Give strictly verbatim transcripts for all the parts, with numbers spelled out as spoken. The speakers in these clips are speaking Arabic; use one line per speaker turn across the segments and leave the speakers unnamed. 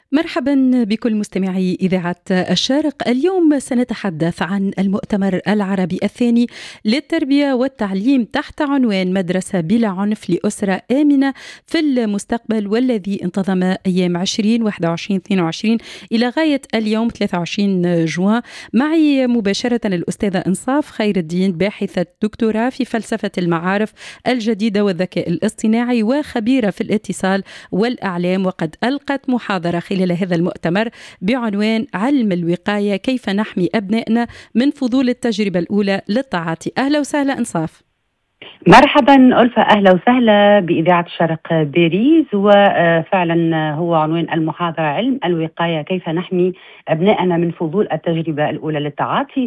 مرحبا بكل مستمعي إذاعة الشارق. اليوم سنتحدث عن المؤتمر العربي الثاني للتربية والتعليم تحت عنوان مدرسة بلا عنف لأسرة آمنة في المستقبل، والذي انتظم أيام عشرين واحد وعشرين اثنين وعشرين إلى غاية اليوم ثلاثة وعشرين جوان. معي مباشرة الأستاذة إنصاف خير الدين، باحثة دكتوراه في فلسفة المعارف الجديدة والذكاء الاصطناعي وخبيرة في الاتصال والأعلام، وقد ألقت محاضرة خلال هذا المؤتمر بعنوان علم الوقاية، كيف نحمي أبنائنا من فضول التجربة الأولى للتعاطي. أهلا وسهلا إنصاف.
مرحبا ألفة، أهلا وسهلا بإذاعة الشرق باريس. وفعلا هو عنوان المحاضرة علم الوقاية، كيف نحمي أبنائنا من فضول التجربة الأولى للتعاطي.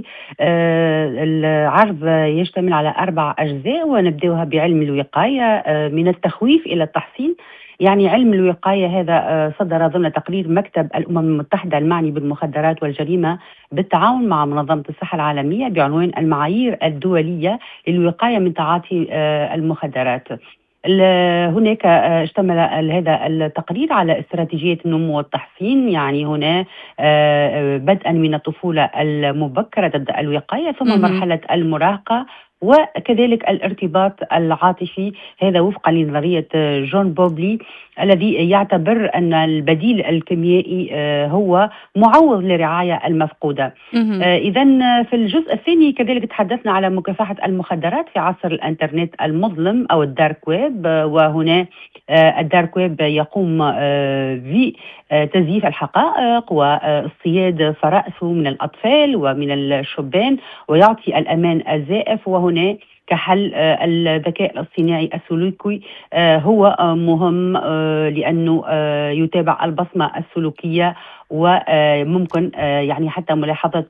العرض يشتمل على أربع أجزاء، ونبدأها بعلم الوقاية من التخويف إلى التحصين. يعني علم الوقاية هذا صدر ضمن تقرير مكتب الأمم المتحدة المعني بالمخدرات والجريمة بالتعاون مع منظمة الصحة العالمية بعنوان المعايير الدولية للوقاية من تعاطي المخدرات. هناك اشتمل هذا التقرير على استراتيجية النمو والتحصين، يعني هنا بدءا من الطفولة المبكرة تبدأ الوقاية، ثم مرحلة المراهقة، وكذلك الارتباط العاطفي. هذا وفقا لنظرية جون بوبلي الذي يعتبر أن البديل الكيميائي هو معوض للرعاية المفقودة. إذا في الجزء الثاني كذلك تحدثنا على مكافحة المخدرات في عصر الإنترنت المظلم أو الدارك ويب. وهنا الدارك ويب يقوم بتزييف الحقائق واصطياد فرأسه من الأطفال ومن الشبان، ويعطي الأمان الزائف. وهنا كحل الذكاء الاصطناعي السلوكي هو مهم لأنه يتابع البصمة السلوكية، وممكن يعني حتى ملاحظة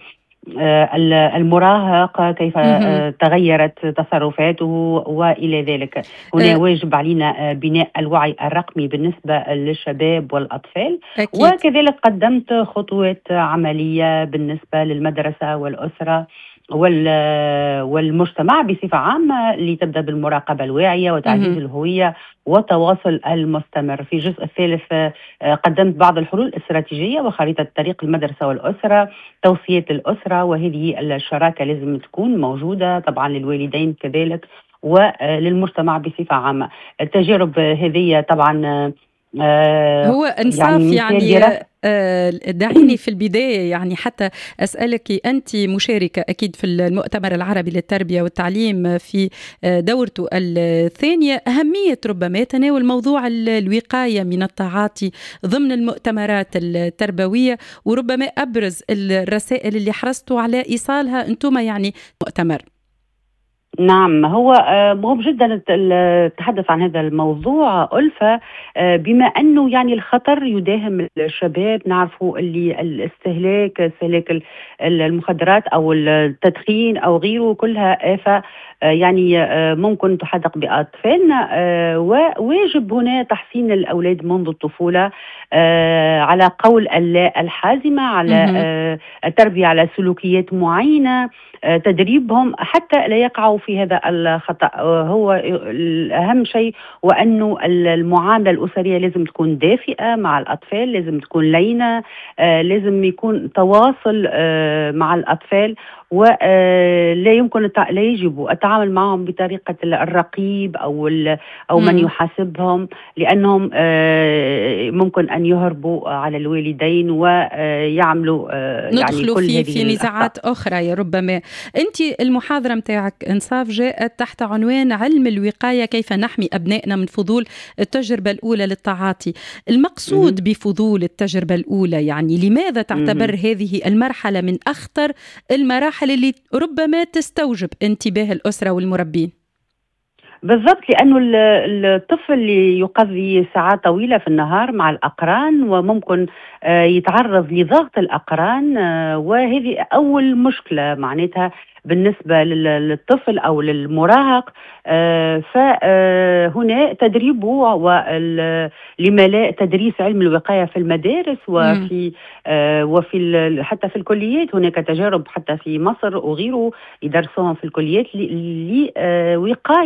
المراهق كيف تغيرت تصرفاته وإلى ذلك. هنا واجب علينا بناء الوعي الرقمي بالنسبة للشباب والأطفال. أكيد. وكذلك قدمت خطوات عملية بالنسبة للمدرسة والأسرة والمجتمع بصفة عامة لتبدأ بالمراقبة الواعية وتعزيز الهوية والتواصل المستمر. في الجزء الثالث قدمت بعض الحلول الاستراتيجية وخريطة طريق المدرسة والأسرة، توصيات الأسرة، وهذه الشراكة لازم تكون موجودة طبعا للوالدين كذلك وللمجتمع بصفة عامة. التجارب هذه طبعا
آه هو إنصاف يعني, يعني آه دعيني في البداية يعني حتى أسألك، أنت مشاركة أكيد في المؤتمر العربي للتربية والتعليم في دورته الثانية، أهمية ربما تناول موضوع الوقاية من التعاطي ضمن المؤتمرات التربوية، وربما أبرز الرسائل اللي حرصتوا على إيصالها أنتم يعني مؤتمر.
نعم، هو مهم جدا التحدث عن هذا الموضوع ألفة، بما أنه يعني الخطر يداهم الشباب. نعرفوا اللي الاستهلاك استهلاك المخدرات أو التدخين أو غيره كلها آفة يعني ممكن تحدق بأطفالنا، وواجب هنا تحسين الأولاد منذ الطفولة على قول اللا الحازمة، على التربية على سلوكيات معينة، تدريبهم حتى لا يقعوا في هذا الخطأ. هو الأهم شيء وأنه المعاملة الأسرية لازم تكون دافئة مع الأطفال، لازم تكون لينة، لازم يكون تواصل مع الأطفال، ولا يمكن لا يجب التعامل معهم بطريقة الرقيب أو أو من يحاسبهم، لأنهم ممكن أن يهربوا على الوالدين ويعملوا يعني
ندخلوا
كل
في
هذه
في نزاعات أخرى. يا ربما أنت المحاضرة متاعك إنصاف جاءت تحت عنوان علم الوقاية، كيف نحمي أبنائنا من فضول التجربة الأولى للتعاطي. المقصود بفضول التجربة الأولى يعني لماذا تعتبر هذه المرحلة من أخطر المراحل اللي ربما تستوجب انتباه الأسرة والمربين؟
بالضبط، لأنه الطفل يقضي ساعات طويلة في النهار مع الأقران، وممكن يتعرض لضغط الأقران، وهذه أول مشكلة معناتها بالنسبة للطفل أو للمراهق. فهنا تدريبه ولما لا تدريس علم الوقاية في المدارس وفي وفي حتى في الكليات. هناك تجارب حتى في مصر وغيره يدرسوهم في الكليات لوقاية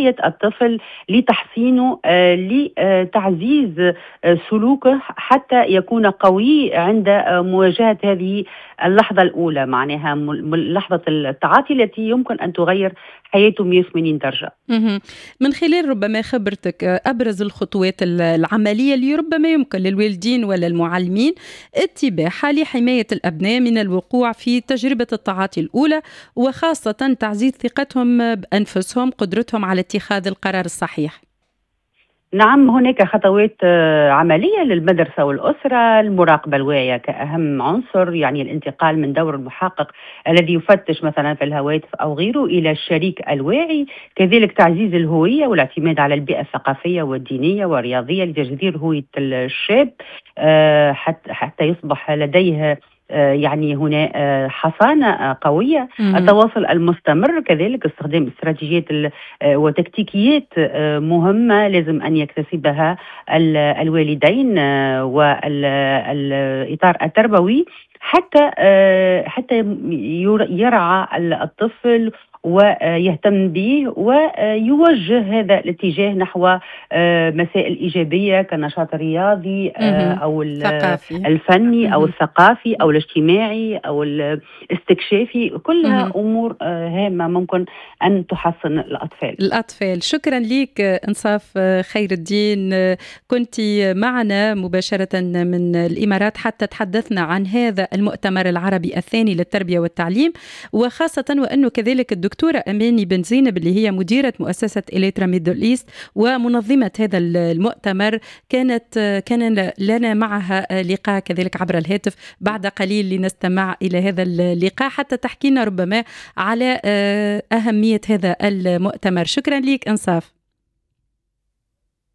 الطفل لتحسينه، آه، لتعزيز آه، سلوكه حتى يكون قوي عند آه، مواجهة هذه اللحظة الأولى، معناها م- م- لحظة التعاطي التي يمكن أن تغير حياته مية وثمانين درجة.
مهم. من خلال ربما خبرتك، آه، أبرز الخطوات ال- العملية اللي ربما يمكن للوالدين ولا المعلمين اتباعها لحماية الأبناء من الوقوع في تجربة التعاطي الأولى، وخاصة تعزيز ثقتهم بأنفسهم، قدرتهم على اتخاذ القرار الصحيح.
نعم، هناك خطوات آه، عملية للمدرسة والأسرة. المراقبة الواعية كأهم عنصر، يعني الانتقال من دور المحقق الذي يفتش مثلا في الهواتف أو غيره إلى الشريك الواعي. كذلك تعزيز الهوية والاعتماد على البيئة الثقافية والدينية والرياضية لتجذير هوية الشاب، آه، حتى حتى يصبح لديه آه، يعني هنا آه، حصانة آه، قوية.
مهم.
التواصل المستمر، كذلك استخدام استراتيجيات ال- آه، وتكتيكيات آه، مهمة لازم أن يكتسبها ال- الوالدين آه، والإطار التربوي حتى آه، حتى ير- يرعى الطفل ويهتم به ويوجه هذا الاتجاه نحو آه، مسائل إيجابية كالنشاط الرياضي آه،
مهم.
أو ال-
ثقافي.
الفني أو
مهم.
الثقافي أو الاجتماعي أو الاستكشافي. كلها
مهم.
أمور آه، هامة ممكن أن تحصن الأطفال.
الأطفال. شكرا لك إنصاف خير الدين، كنت معنا مباشرة من الإمارات حتى تحدثنا عن هذا المؤتمر العربي الثاني للتربية والتعليم، وخاصة وأنه كذلك الدكتورة أماني بن زينب اللي هي مديرة مؤسسة إليترا ميدل إيست ومنظمة هذا المؤتمر، كانت كان لنا معها لقاء كذلك عبر الهاتف بعد قليل لنستمع إلى هذا اللقاء حتى تحكينا ربما على أهمية هذا المؤتمر. شكرا لك إنصاف.